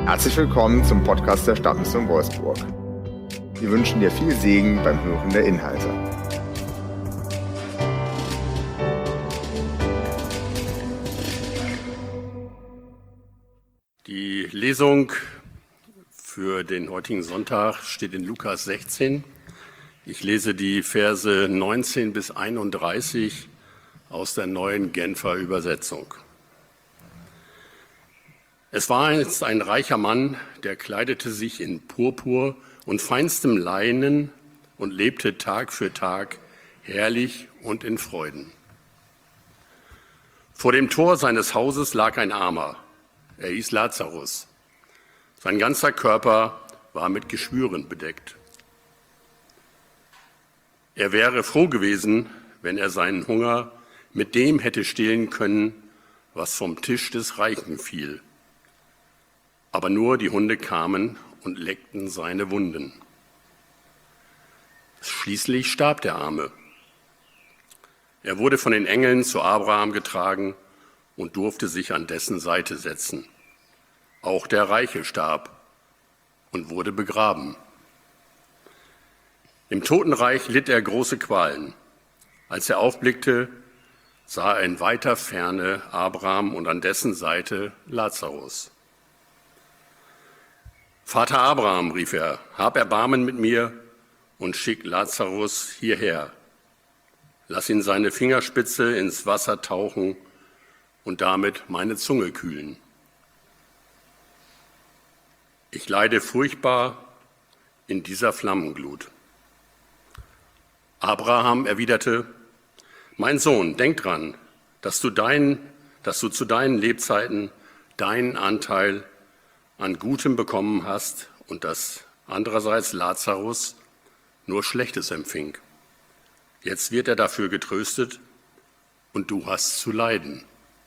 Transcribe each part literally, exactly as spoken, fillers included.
Herzlich willkommen zum Podcast der Stadtmission Wolfsburg. Wir wünschen dir viel Segen beim Hören der Inhalte. Die Lesung für den heutigen Sonntag steht in Lukas sechzehn. Ich lese die Verse neunzehn bis einunddreißig aus der neuen Genfer Übersetzung. Es war einst ein reicher Mann, der kleidete sich in Purpur und feinstem Leinen und lebte Tag für Tag herrlich und in Freuden. Vor dem Tor seines Hauses lag ein Armer, er hieß Lazarus. Sein ganzer Körper war mit Geschwüren bedeckt. Er wäre froh gewesen, wenn er seinen Hunger mit dem hätte stillen können, was vom Tisch des Reichen fiel. Aber nur die Hunde kamen und leckten seine Wunden. Schließlich starb der Arme. Er wurde von den Engeln zu Abraham getragen und durfte sich an dessen Seite setzen. Auch der Reiche starb und wurde begraben. Im Totenreich litt er große Qualen. Als er aufblickte, sah er in weiter Ferne Abraham und an dessen Seite Lazarus. Vater Abraham, rief er, hab Erbarmen mit mir und schick Lazarus hierher. Lass ihn seine Fingerspitze ins Wasser tauchen und damit meine Zunge kühlen. Ich leide furchtbar in dieser Flammenglut. Abraham erwiderte, mein Sohn, denk dran, dass du, dein, dass du zu deinen Lebzeiten deinen Anteil an Gutem bekommen hast und dass andererseits Lazarus nur Schlechtes empfing. Jetzt wird er dafür getröstet und du hast zu leiden.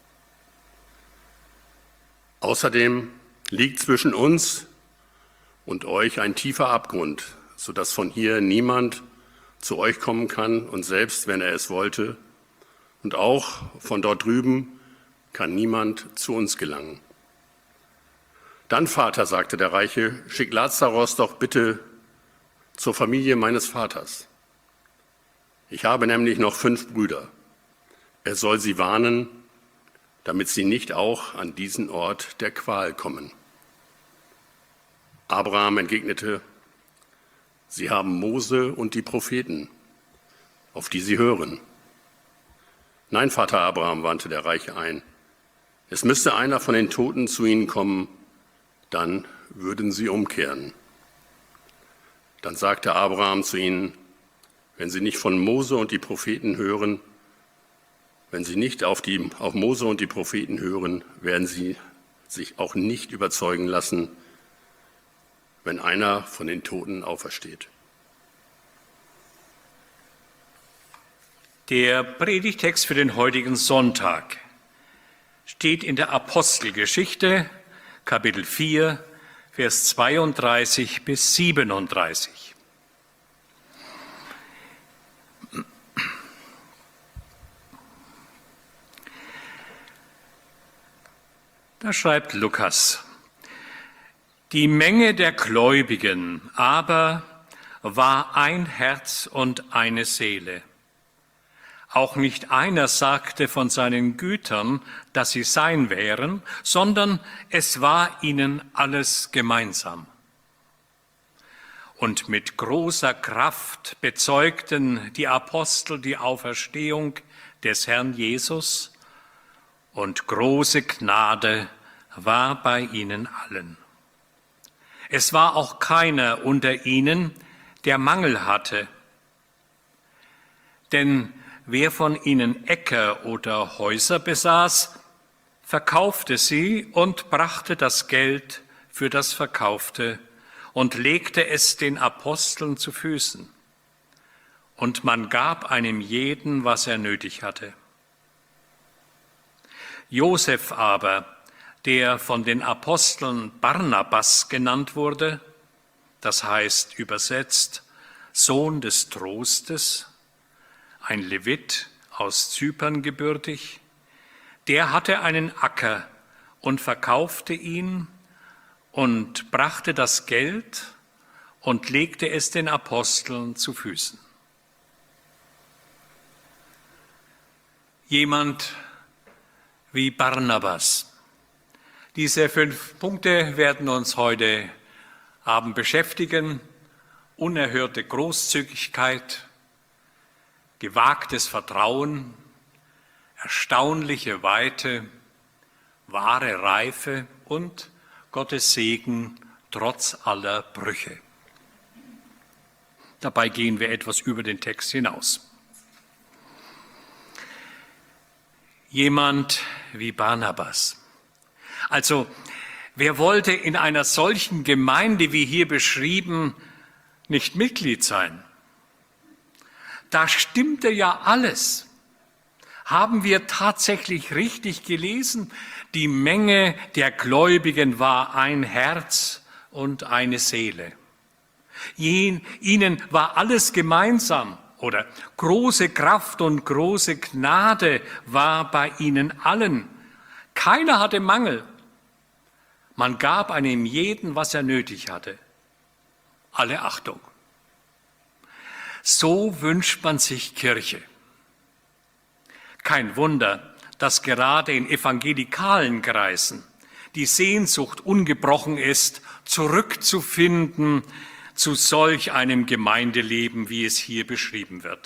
Außerdem liegt zwischen uns und euch ein tiefer Abgrund, sodass von hier niemand zu euch kommen kann und selbst wenn er es wollte, und auch von dort drüben kann niemand zu uns gelangen. Dann, Vater, sagte der Reiche, schick Lazarus doch bitte zur Familie meines Vaters. Ich habe nämlich noch fünf Brüder. Er soll sie warnen, damit sie nicht auch an diesen Ort der Qual kommen. Abraham entgegnete, sie haben Mose und die Propheten, auf die sie hören. Nein, Vater Abraham, wandte der Reiche ein, es müsste einer von den Toten zu ihnen kommen, dann würden sie umkehren. Dann sagte Abraham zu ihnen, wenn sie nicht von Mose und die Propheten hören, wenn sie nicht auf, die, auf Mose und die Propheten hören, werden sie sich auch nicht überzeugen lassen, wenn einer von den Toten aufersteht. Der Predigtext für den heutigen Sonntag steht in der Apostelgeschichte, Kapitel vier, Vers zweiunddreißig bis siebenunddreißig. Da schreibt Lukas, die Menge der Gläubigen aber war ein Herz und eine Seele. Auch nicht einer sagte von seinen Gütern, dass sie sein wären, sondern es war ihnen alles gemeinsam. Und mit großer Kraft bezeugten die Apostel die Auferstehung des Herrn Jesus, und große Gnade war bei ihnen allen. Es war auch keiner unter ihnen, der Mangel hatte, denn wer von ihnen Äcker oder Häuser besaß, verkaufte sie und brachte das Geld für das Verkaufte und legte es den Aposteln zu Füßen. Und man gab einem jeden, was er nötig hatte. Josef aber, der von den Aposteln Barnabas genannt wurde, das heißt übersetzt Sohn des Trostes, ein Levit aus Zypern gebürtig, der hatte einen Acker und verkaufte ihn und brachte das Geld und legte es den Aposteln zu Füßen. Jemand wie Barnabas. Diese fünf Punkte werden uns heute Abend beschäftigen. Unerhörte Großzügigkeit, gewagtes Vertrauen, erstaunliche Weite, wahre Reife und Gottes Segen trotz aller Brüche. Dabei gehen wir etwas über den Text hinaus. Jemand wie Barnabas. Also, wer wollte in einer solchen Gemeinde wie hier beschrieben nicht Mitglied sein? Da stimmte ja alles. Haben wir tatsächlich richtig gelesen? Die Menge der Gläubigen war ein Herz und eine Seele. Ihnen war alles gemeinsam oder große Kraft und große Gnade war bei ihnen allen. Keiner hatte Mangel. Man gab einem jeden, was er nötig hatte. Alle Achtung. So wünscht man sich Kirche. Kein Wunder, dass gerade in evangelikalen Kreisen die Sehnsucht ungebrochen ist, zurückzufinden zu solch einem Gemeindeleben, wie es hier beschrieben wird.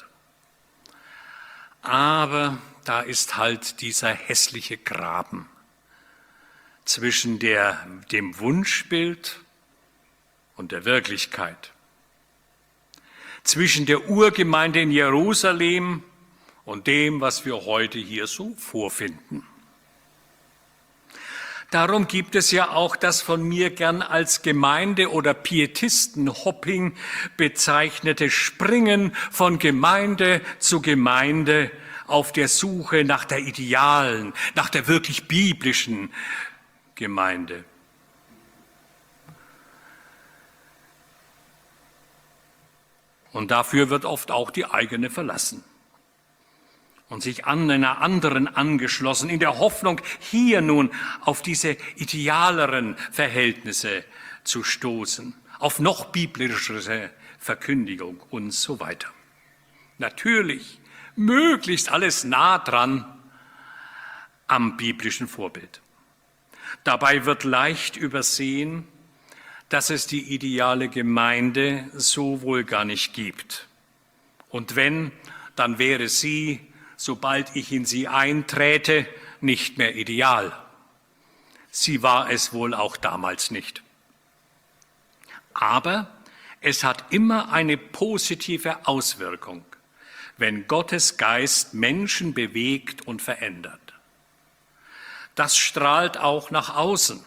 Aber da ist halt dieser hässliche Graben zwischen der, dem Wunschbild und der Wirklichkeit, zwischen der Urgemeinde in Jerusalem und dem, was wir heute hier so vorfinden. Darum gibt es ja auch das von mir gern als Gemeinde- oder Pietistenhopping bezeichnete Springen von Gemeinde zu Gemeinde auf der Suche nach der idealen, nach der wirklich biblischen Gemeinde. Und dafür wird oft auch die eigene verlassen und sich an einer anderen angeschlossen, in der Hoffnung, hier nun auf diese idealeren Verhältnisse zu stoßen, auf noch biblischere Verkündigung und so weiter. Natürlich, möglichst alles nah dran am biblischen Vorbild. Dabei wird leicht übersehen, dass es die ideale Gemeinde so wohl gar nicht gibt. Und wenn, dann wäre sie, sobald ich in sie einträte, nicht mehr ideal. Sie war es wohl auch damals nicht. Aber es hat immer eine positive Auswirkung, wenn Gottes Geist Menschen bewegt und verändert. Das strahlt auch nach außen.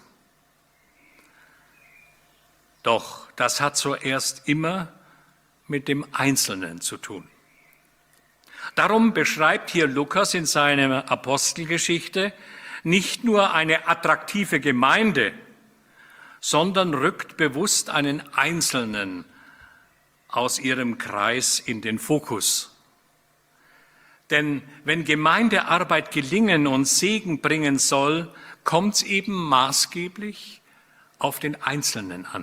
Doch das hat zuerst immer mit dem Einzelnen zu tun. Darum beschreibt hier Lukas in seiner Apostelgeschichte nicht nur eine attraktive Gemeinde, sondern rückt bewusst einen Einzelnen aus ihrem Kreis in den Fokus. Denn wenn Gemeindearbeit gelingen und Segen bringen soll, kommt es eben maßgeblich auf den Einzelnen an.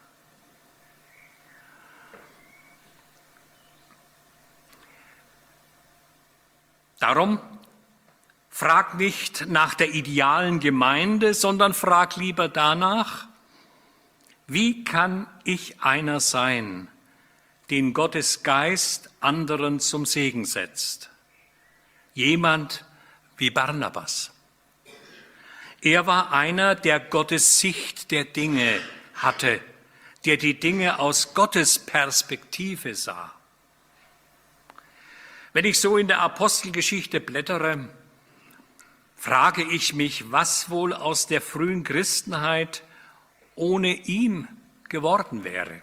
Darum frag nicht nach der idealen Gemeinde, sondern frag lieber danach, wie kann ich einer sein, den Gottes Geist anderen zum Segen setzt? Jemand wie Barnabas. Er war einer, der Gottes Sicht der Dinge hatte, der die Dinge aus Gottes Perspektive sah. Wenn ich so in der Apostelgeschichte blättere, frage ich mich, was wohl aus der frühen Christenheit ohne ihn geworden wäre.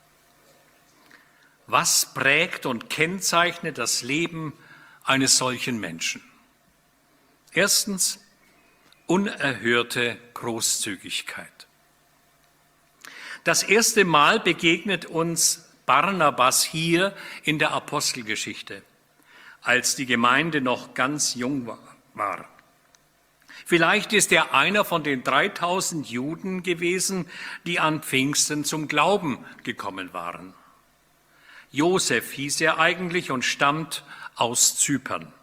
Was prägt und kennzeichnet das Leben eines solchen Menschen? Erstens, unerhörte Großzügigkeit. Das erste Mal begegnet uns Barnabas hier in der Apostelgeschichte, als die Gemeinde noch ganz jung war. Vielleicht ist er einer von den dreitausend Juden gewesen, die an Pfingsten zum Glauben gekommen waren. Josef hieß er eigentlich und stammt aus Zypern.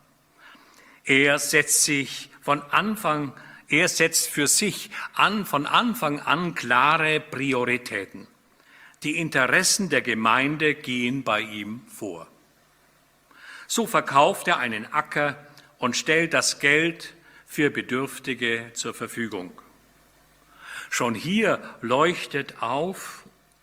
Er setzt sich von Anfang, er setzt für sich an, von Anfang an klare Prioritäten. Die Interessen der Gemeinde gehen bei ihm vor. So verkauft er einen Acker und stellt das Geld für Bedürftige zur Verfügung. Schon hier leuchtet auf,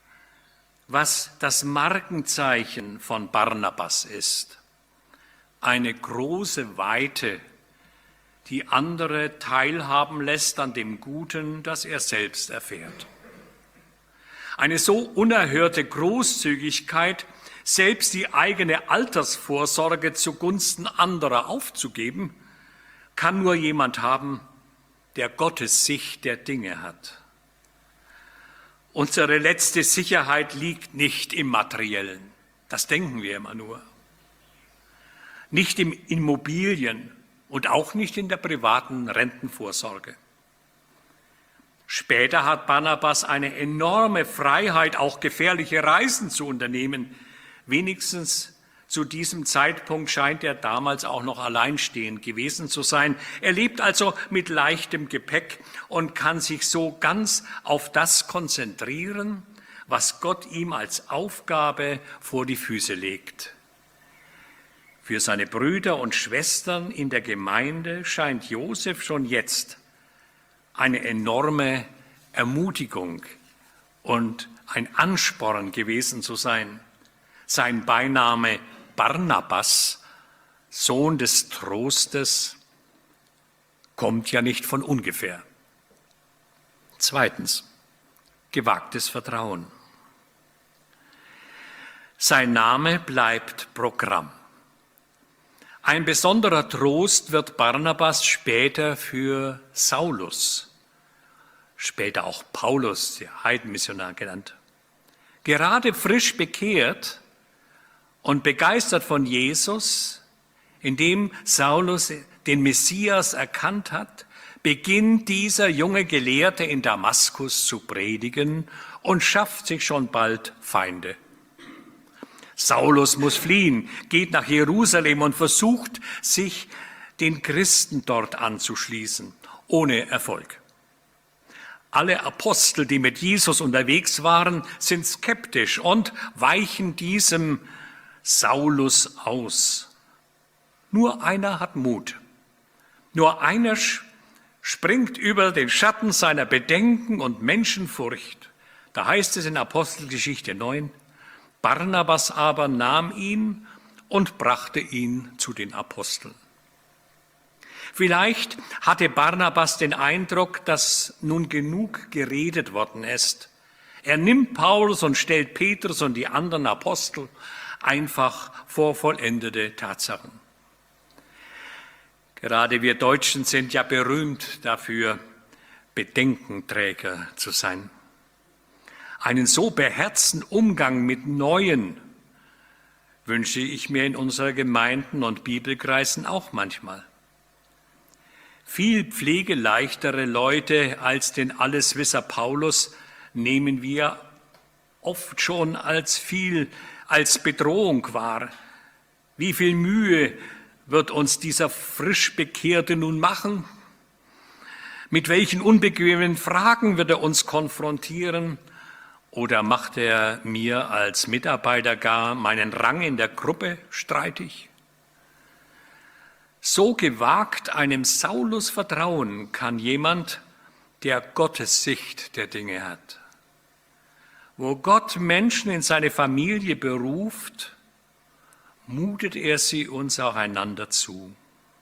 was das Markenzeichen von Barnabas ist. Eine große Weite, die andere teilhaben lässt an dem Guten, das er selbst erfährt. Eine so unerhörte Großzügigkeit, selbst die eigene Altersvorsorge zugunsten anderer aufzugeben, kann nur jemand haben, der Gottes Sicht der Dinge hat. Unsere letzte Sicherheit liegt nicht im Materiellen, das denken wir immer nur. Nicht im Immobilien und auch nicht in der privaten Rentenvorsorge. Später hat Barnabas eine enorme Freiheit, auch gefährliche Reisen zu unternehmen. Wenigstens zu diesem Zeitpunkt scheint er damals auch noch alleinstehend gewesen zu sein. Er lebt also mit leichtem Gepäck und kann sich so ganz auf das konzentrieren, was Gott ihm als Aufgabe vor die Füße legt. Für seine Brüder und Schwestern in der Gemeinde scheint Josef schon jetzt eine enorme Ermutigung und ein Ansporn gewesen zu sein. Sein Beiname Barnabas, Sohn des Trostes, kommt ja nicht von ungefähr. Zweitens, gewagtes Vertrauen. Sein Name bleibt Programm. Ein besonderer Trost wird Barnabas später für Saulus, später auch Paulus, der Heidenmissionar genannt. Gerade frisch bekehrt und begeistert von Jesus, indem Saulus den Messias erkannt hat, beginnt dieser junge Gelehrte in Damaskus zu predigen und schafft sich schon bald Feinde. Saulus muss fliehen, geht nach Jerusalem und versucht, sich den Christen dort anzuschließen, ohne Erfolg. Alle Apostel, die mit Jesus unterwegs waren, sind skeptisch und weichen diesem Saulus aus. Nur einer hat Mut. Nur einer springt über den Schatten seiner Bedenken und Menschenfurcht. Da heißt es in Apostelgeschichte neun, Barnabas aber nahm ihn und brachte ihn zu den Aposteln. Vielleicht hatte Barnabas den Eindruck, dass nun genug geredet worden ist. Er nimmt Paulus und stellt Petrus und die anderen Apostel einfach vor vollendete Tatsachen. Gerade wir Deutschen sind ja berühmt dafür, Bedenkenträger zu sein. Einen so beherzten Umgang mit Neuen wünsche ich mir in unseren Gemeinden und Bibelkreisen auch manchmal. Viel pflegeleichtere Leute als den Alleswisser Paulus nehmen wir oft schon als viel, als Bedrohung wahr. Wie viel Mühe wird uns dieser Frischbekehrte nun machen? Mit welchen unbequemen Fragen wird er uns konfrontieren? Oder macht er mir als Mitarbeiter gar meinen Rang in der Gruppe streitig? So gewagt einem Saulus vertrauen kann jemand, der Gottes Sicht der Dinge hat. Wo Gott Menschen in seine Familie beruft, mutet er sie uns auch einander zu.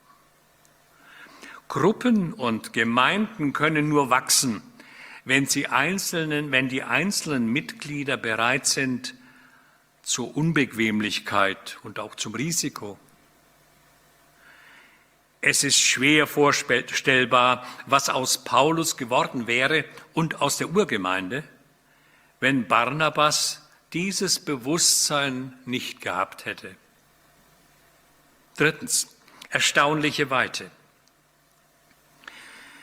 Gruppen und Gemeinden können nur wachsen, wenn sie einzelnen, wenn die einzelnen Mitglieder bereit sind zur Unbequemlichkeit und auch zum Risiko. Es ist schwer vorstellbar, was aus Paulus geworden wäre und aus der Urgemeinde, wenn Barnabas dieses Bewusstsein nicht gehabt hätte. Drittens, erstaunliche Weite.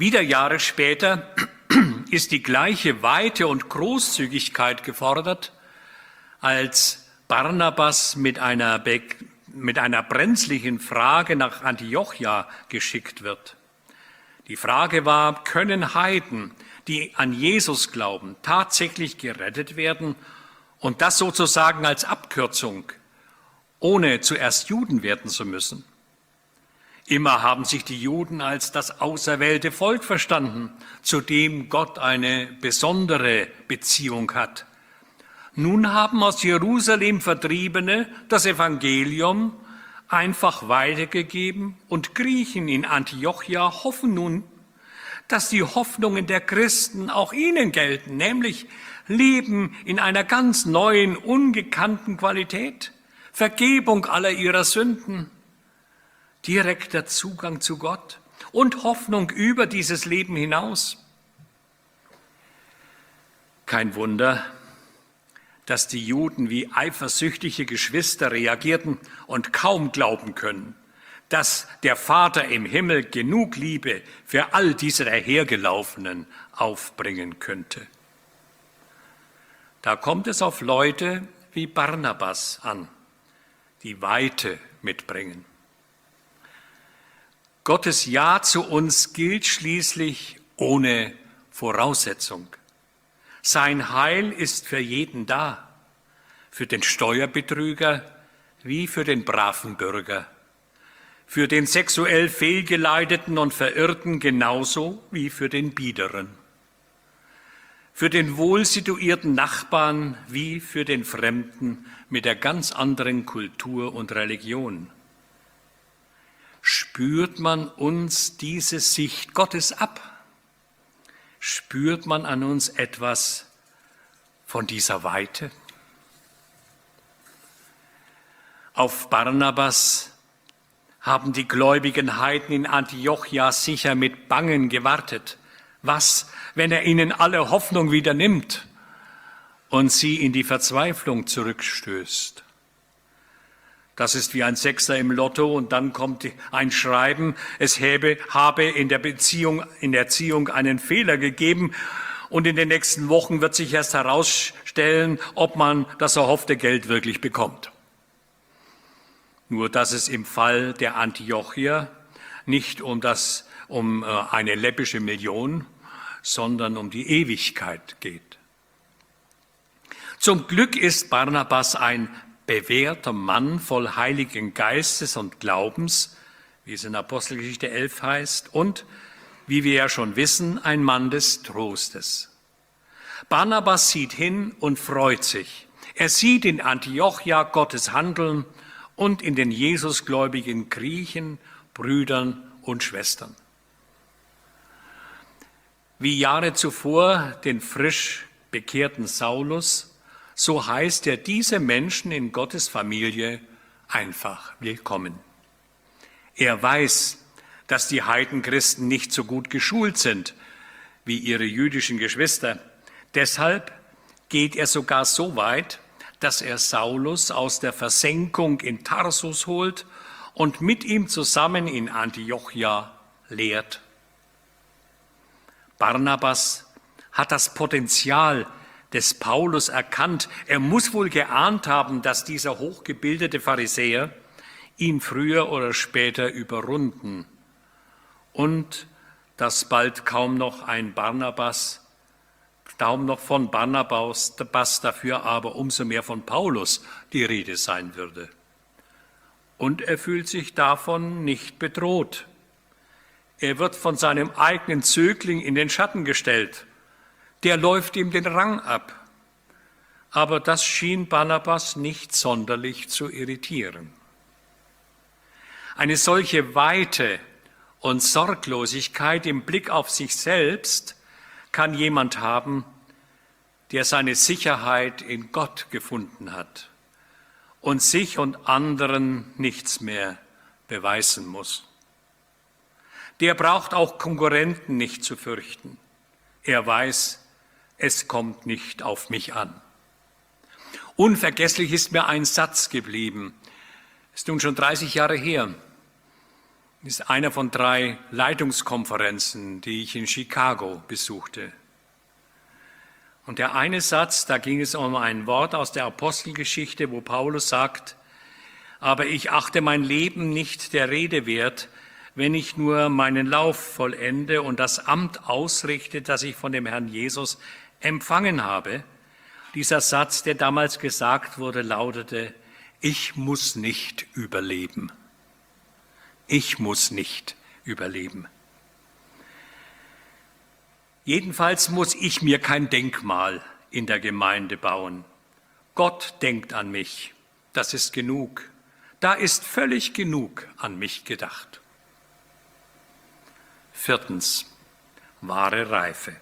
Wieder Jahre später ist die gleiche Weite und Großzügigkeit gefordert, als Barnabas mit einer, Be- mit einer brenzlichen Frage nach Antiochia geschickt wird. Die Frage war, können Heiden, die an Jesus glauben, tatsächlich gerettet werden und das sozusagen als Abkürzung, ohne zuerst Juden werden zu müssen? Immer haben sich die Juden als das auserwählte Volk verstanden, zu dem Gott eine besondere Beziehung hat. Nun haben aus Jerusalem Vertriebene das Evangelium einfach weitergegeben und Griechen in Antiochia hoffen nun, dass die Hoffnungen der Christen auch ihnen gelten, nämlich Leben in einer ganz neuen, ungekannten Qualität, Vergebung aller ihrer Sünden, direkter Zugang zu Gott und Hoffnung über dieses Leben hinaus. Kein Wunder, dass die Juden wie eifersüchtige Geschwister reagierten und kaum glauben können, dass der Vater im Himmel genug Liebe für all diese Dahergelaufenen aufbringen könnte. Da kommt es auf Leute wie Barnabas an, die Weite mitbringen. Gottes Ja zu uns gilt schließlich ohne Voraussetzung. Sein Heil ist für jeden da, für den Steuerbetrüger wie für den braven Bürger, für den sexuell fehlgeleiteten und Verirrten genauso wie für den Biederen, für den wohlsituierten Nachbarn wie für den Fremden mit der ganz anderen Kultur und Religion. Spürt man uns diese Sicht Gottes ab? Spürt man an uns etwas von dieser Weite? Auf Barnabas haben die gläubigen Heiden in Antiochia sicher mit Bangen gewartet. Was, wenn er ihnen alle Hoffnung wieder nimmt und sie in die Verzweiflung zurückstößt? Das ist wie ein Sechser im Lotto und dann kommt ein Schreiben, es habe, habe in der Beziehung, in der Erziehung einen Fehler gegeben und in den nächsten Wochen wird sich erst herausstellen, ob man das erhoffte Geld wirklich bekommt. Nur dass es im Fall der Antiochier nicht um das, um eine läppische Million, sondern um die Ewigkeit geht. Zum Glück ist Barnabas ein bewährter Mann voll Heiligen Geistes und Glaubens, wie es in Apostelgeschichte elf heißt, und, wie wir ja schon wissen, ein Mann des Trostes. Barnabas sieht hin und freut sich. Er sieht in Antiochia Gottes Handeln und in den Jesusgläubigen Griechen, Brüdern und Schwestern. Wie Jahre zuvor den frisch bekehrten Saulus, so heißt er diese Menschen in Gottes Familie einfach willkommen. Er weiß, dass die Heidenchristen nicht so gut geschult sind wie ihre jüdischen Geschwister. Deshalb geht er sogar so weit, dass er Saulus aus der Versenkung in Tarsus holt und mit ihm zusammen in Antiochia lehrt. Barnabas hat das Potenzial des Paulus erkannt. Er muss wohl geahnt haben, dass dieser hochgebildete Pharisäer ihn früher oder später überrunden und dass bald kaum noch ein Barnabas, kaum noch von Barnabas, dafür aber umso mehr von Paulus die Rede sein würde. Und er fühlt sich davon nicht bedroht. Er wird von seinem eigenen Zögling in den Schatten gestellt. Der läuft ihm den Rang ab. Aber das schien Barnabas nicht sonderlich zu irritieren. Eine solche Weite und Sorglosigkeit im Blick auf sich selbst kann jemand haben, der seine Sicherheit in Gott gefunden hat und sich und anderen nichts mehr beweisen muss. Der braucht auch Konkurrenten nicht zu fürchten. Er weiß, es kommt nicht auf mich an. Unvergesslich ist mir ein Satz geblieben. Ist nun schon dreißig Jahre her. Das ist einer von drei Leitungskonferenzen, die ich in Chicago besuchte. Und der eine Satz, da ging es um ein Wort aus der Apostelgeschichte, wo Paulus sagt, aber ich achte mein Leben nicht der Rede wert, wenn ich nur meinen Lauf vollende und das Amt ausrichte, das ich von dem Herrn Jesus empfangen habe. Dieser Satz, der damals gesagt wurde, lautete, ich muss nicht überleben. Ich muss nicht überleben. Jedenfalls muss ich mir kein Denkmal in der Gemeinde bauen. Gott denkt an mich, das ist genug. Da ist völlig genug an mich gedacht. Viertens, wahre Reife.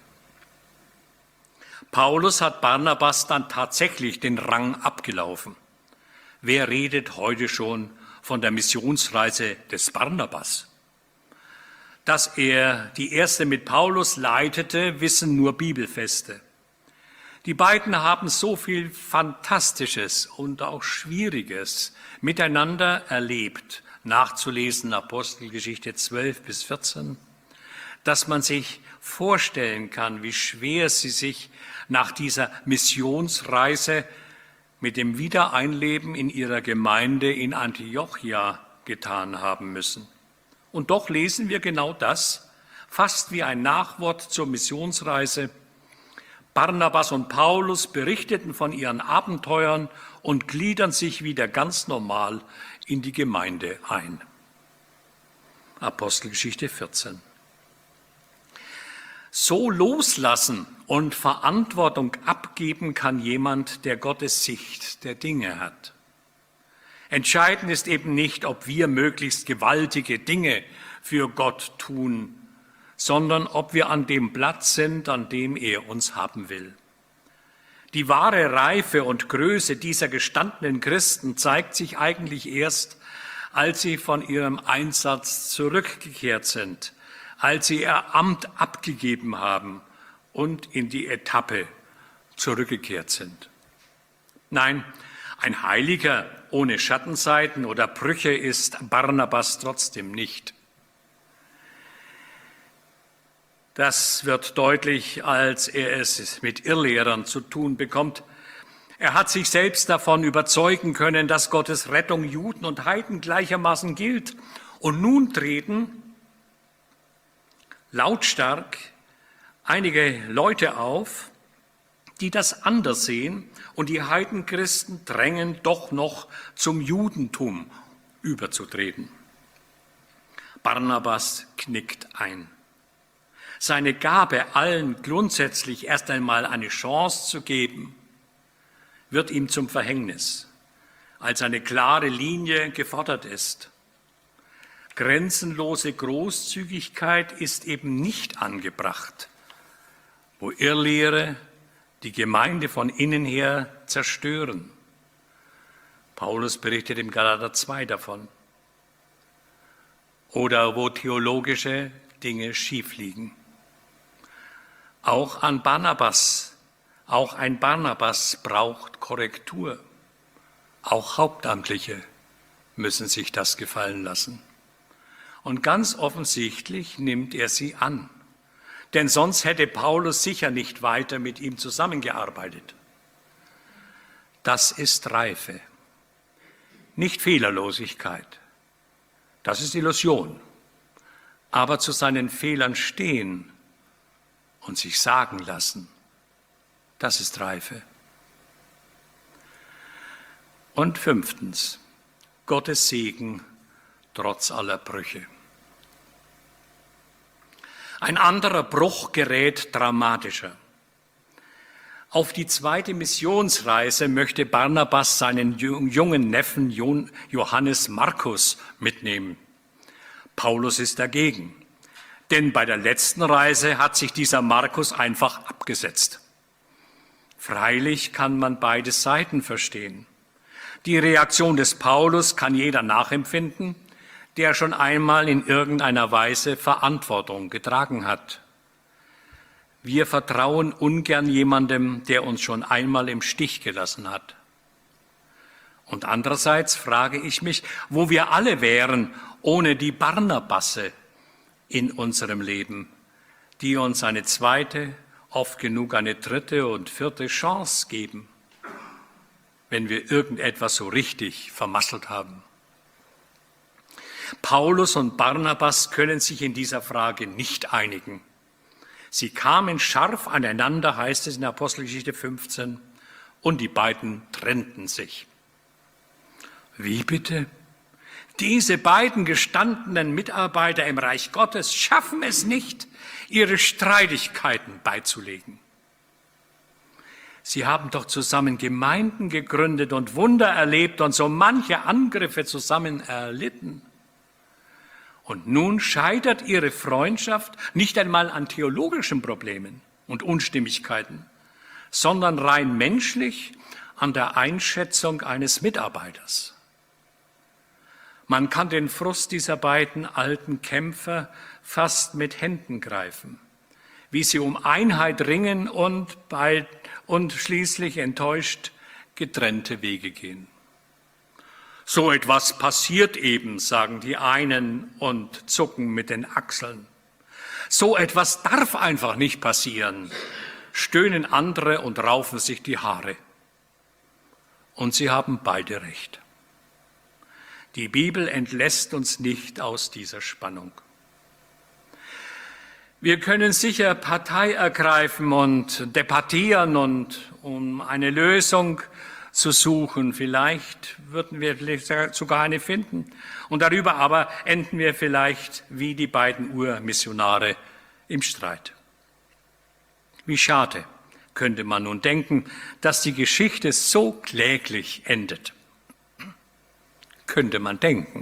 Paulus hat Barnabas dann tatsächlich den Rang abgelaufen. Wer redet heute schon von der Missionsreise des Barnabas? Dass er die erste mit Paulus leitete, wissen nur Bibelfeste. Die beiden haben so viel Fantastisches und auch Schwieriges miteinander erlebt, nachzulesen Apostelgeschichte zwölf bis vierzehn, dass man sich vorstellen kann, wie schwer sie sich nach dieser Missionsreise mit dem Wiedereinleben in ihrer Gemeinde in Antiochia getan haben müssen. Und doch lesen wir genau das, fast wie ein Nachwort zur Missionsreise. Barnabas und Paulus berichteten von ihren Abenteuern und gliedern sich wieder ganz normal in die Gemeinde ein. Apostelgeschichte vierzehn. So loslassen und Verantwortung abgeben kann jemand, der Gottes Sicht der Dinge hat. Entscheidend ist eben nicht, ob wir möglichst gewaltige Dinge für Gott tun, sondern ob wir an dem Platz sind, an dem er uns haben will. Die wahre Reife und Größe dieser gestandenen Christen zeigt sich eigentlich erst, als sie von ihrem Einsatz zurückgekehrt sind, als sie ihr Amt abgegeben haben und in die Etappe zurückgekehrt sind. Nein, ein Heiliger ohne Schattenseiten oder Brüche ist Barnabas trotzdem nicht. Das wird deutlich, als er es mit Irrlehrern zu tun bekommt. Er hat sich selbst davon überzeugen können, dass Gottes Rettung Juden und Heiden gleichermaßen gilt. Und nun treten lautstark einige Leute auf, die das anders sehen, und die Heidenchristen drängen doch noch zum Judentum überzutreten. Barnabas knickt ein. Seine Gabe, allen grundsätzlich erst einmal eine Chance zu geben, wird ihm zum Verhängnis, als eine klare Linie gefordert ist. Grenzenlose Großzügigkeit ist eben nicht angebracht, wo Irrlehre die Gemeinde von innen her zerstören. Paulus berichtet im Galater zwei davon. Oder wo theologische Dinge schief liegen. Auch an Barnabas, auch ein Barnabas braucht Korrektur. Auch Hauptamtliche müssen sich das gefallen lassen. Und ganz offensichtlich nimmt er sie an. Denn sonst hätte Paulus sicher nicht weiter mit ihm zusammengearbeitet. Das ist Reife, nicht Fehlerlosigkeit. Das ist Illusion. Aber zu seinen Fehlern stehen und sich sagen lassen, das ist Reife. Und fünftens, Gottes Segen trotz aller Brüche. Ein anderer Bruch gerät dramatischer. Auf die zweite Missionsreise möchte Barnabas seinen jungen Neffen Johannes Markus mitnehmen. Paulus ist dagegen, denn bei der letzten Reise hat sich dieser Markus einfach abgesetzt. Freilich kann man beide Seiten verstehen. Die Reaktion des Paulus kann jeder nachempfinden, der schon einmal in irgendeiner Weise Verantwortung getragen hat. Wir vertrauen ungern jemandem, der uns schon einmal im Stich gelassen hat. Und andererseits frage ich mich, wo wir alle wären ohne die Barnabasse in unserem Leben, die uns eine zweite, oft genug eine dritte und vierte Chance geben, wenn wir irgendetwas so richtig vermasselt haben. Paulus und Barnabas können sich in dieser Frage nicht einigen. Sie kamen scharf aneinander, heißt es in Apostelgeschichte fünfzehn, und die beiden trennten sich. Wie bitte? Diese beiden gestandenen Mitarbeiter im Reich Gottes schaffen es nicht, ihre Streitigkeiten beizulegen. Sie haben doch zusammen Gemeinden gegründet und Wunder erlebt und so manche Angriffe zusammen erlitten. Und nun scheitert ihre Freundschaft nicht einmal an theologischen Problemen und Unstimmigkeiten, sondern rein menschlich an der Einschätzung eines Mitarbeiters. Man kann den Frust dieser beiden alten Kämpfer fast mit Händen greifen, wie sie um Einheit ringen und, bald, und schließlich enttäuscht getrennte Wege gehen. So etwas passiert eben, sagen die einen und zucken mit den Achseln. So etwas darf einfach nicht passieren, stöhnen andere und raufen sich die Haare. Und sie haben beide recht. Die Bibel entlässt uns nicht aus dieser Spannung. Wir können sicher Partei ergreifen und debattieren und um eine Lösung zu suchen. Vielleicht würden wir vielleicht sogar eine finden. Und darüber aber enden wir vielleicht wie die beiden Urmissionare im Streit. Wie schade, könnte man nun denken, dass die Geschichte so kläglich endet. Könnte man denken.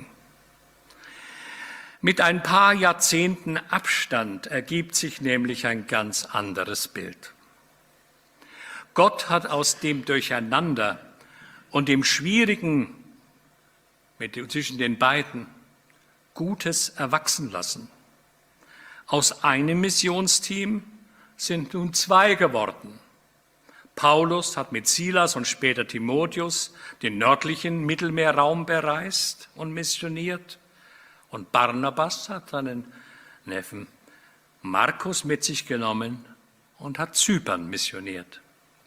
Mit ein paar Jahrzehnten Abstand ergibt sich nämlich ein ganz anderes Bild. Gott hat aus dem Durcheinander und dem Schwierigen mit, zwischen den beiden Gutes erwachsen lassen. Aus einem Missionsteam sind nun zwei geworden. Paulus hat mit Silas und später Timotheus den nördlichen Mittelmeerraum bereist und missioniert. Und Barnabas hat seinen Neffen Markus mit sich genommen und hat Zypern missioniert.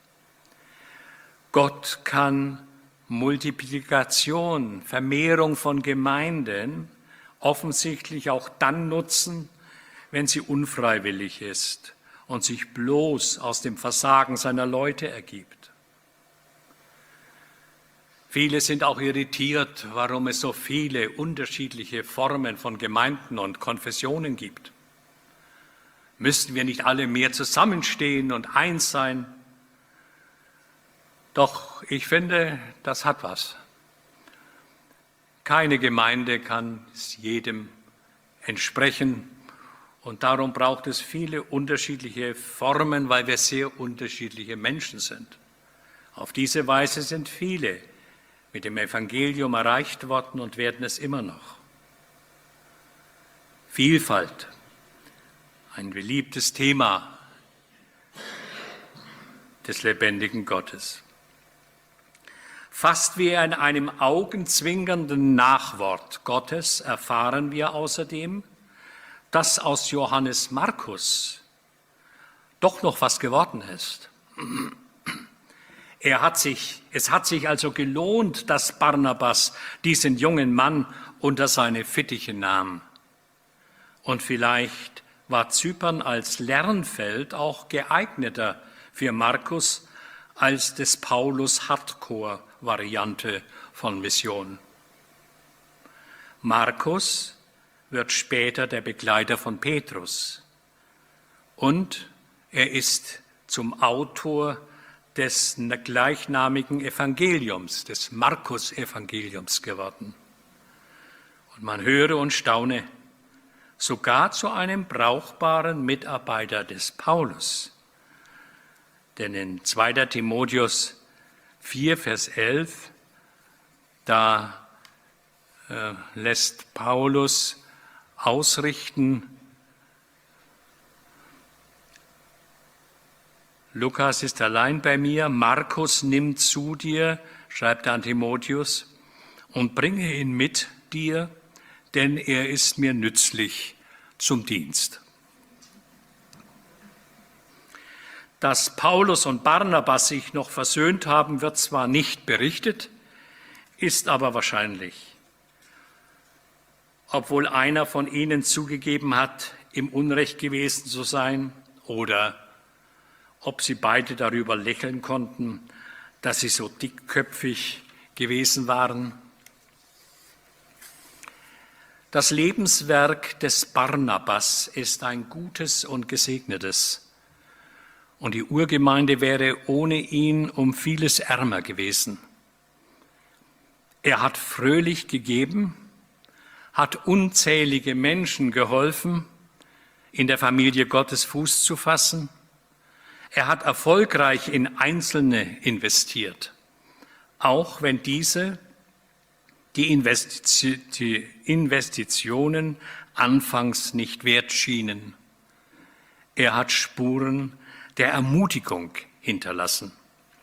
Gott kann Multiplikation, Vermehrung von Gemeinden offensichtlich auch dann nutzen, wenn sie unfreiwillig ist und sich bloß aus dem Versagen seiner Leute ergibt. Viele sind auch irritiert, warum es so viele unterschiedliche Formen von Gemeinden und Konfessionen gibt. Müssten wir nicht alle mehr zusammenstehen und eins sein? Doch ich finde, das hat was. Keine Gemeinde kann es jedem entsprechen und darum braucht es viele unterschiedliche Formen, weil wir sehr unterschiedliche Menschen sind. Auf diese Weise sind viele mit dem Evangelium erreicht worden und werden es immer noch. Vielfalt, ein beliebtes Thema des lebendigen Gottes. Fast wie in einem augenzwinkernden Nachwort Gottes erfahren wir außerdem, dass aus Johannes Markus doch noch was geworden ist. Er hat sich, es hat sich also gelohnt, dass Barnabas diesen jungen Mann unter seine Fittiche nahm. Und vielleicht war Zypern als Lernfeld auch geeigneter für Markus als des Paulus Hardcore-Variante von Mission. Markus wird später der Begleiter von Petrus und er ist zum Autor des gleichnamigen Evangeliums, des Markus-Evangeliums geworden. Und man höre und staune, sogar zu einem brauchbaren Mitarbeiter des Paulus. Denn in zweiter Timotheus vier, Vers elf, da äh, lässt Paulus ausrichten, Lukas ist allein bei mir, Markus nimmt zu dir, schreibt er an Timotheus, und bringe ihn mit dir, denn er ist mir nützlich zum Dienst. Dass Paulus und Barnabas sich noch versöhnt haben, wird zwar nicht berichtet, ist aber wahrscheinlich. Obwohl einer von ihnen zugegeben hat, im Unrecht gewesen zu sein, oder ob sie beide darüber lächeln konnten, dass sie so dickköpfig gewesen waren. Das Lebenswerk des Barnabas ist ein gutes und gesegnetes. Und die Urgemeinde wäre ohne ihn um vieles ärmer gewesen. Er hat fröhlich gegeben, hat unzählige Menschen geholfen, in der Familie Gottes Fuß zu fassen. Er hat erfolgreich in Einzelne investiert, auch wenn diese die Investitionen anfangs nicht wert schienen. Er hat Spuren der Ermutigung hinterlassen.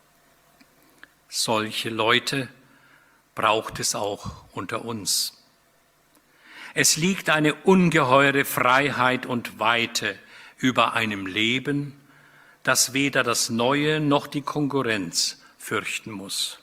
Solche Leute braucht es auch unter uns. Es liegt eine ungeheure Freiheit und Weite über einem Leben, das weder das Neue noch die Konkurrenz fürchten muss.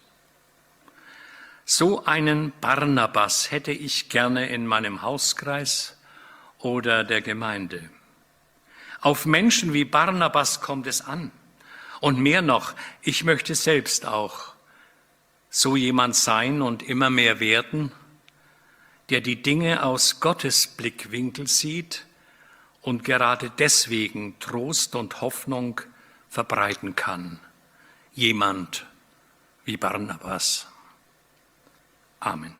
So einen Barnabas hätte ich gerne in meinem Hauskreis oder der Gemeinde. Auf Menschen wie Barnabas kommt es an. Und mehr noch, ich möchte selbst auch so jemand sein und immer mehr werden, der die Dinge aus Gottes Blickwinkel sieht und gerade deswegen Trost und Hoffnung verbreiten kann. Jemand wie Barnabas. Amen.